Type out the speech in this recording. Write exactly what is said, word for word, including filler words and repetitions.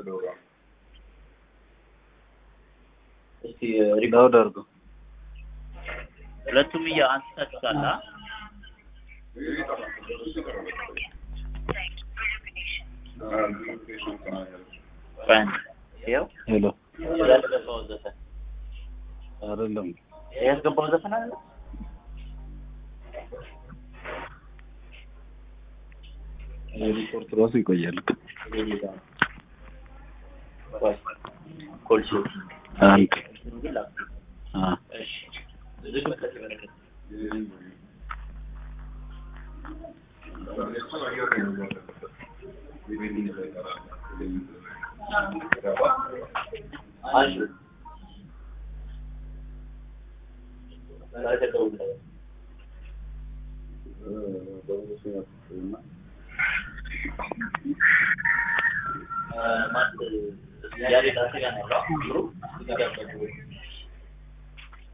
እስቲ ሪካርድ አድርጉ ሁለቱም እያንሳችኋላ ፍሬንድ ይኸው ሄሎ ያስገባው ዘፈን አይደለም ያስገባው ዘፈን አለ ሪፖርት ራሱ ይቆያል ኮልሽ አንክ አ እሺ ዝግ በተበለከ አሽ ለተደውል ማት ያሪ ታሰጋ ነው ግሩፕ ይጋጋሉ